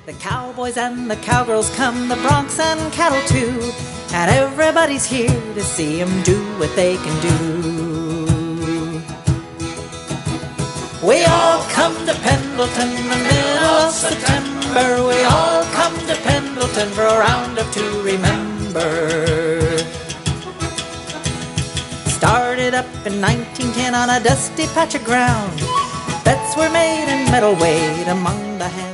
The cowboys and the cowgirls come, the broncs and cattle too, and everybody's here to see 'em do what they can do. We all come to Pendleton in the middle of September. We all come to Pendleton for a roundup to remember. Started up in 1910 on a dusty patch of ground. Bets were made and metal weighed among the hands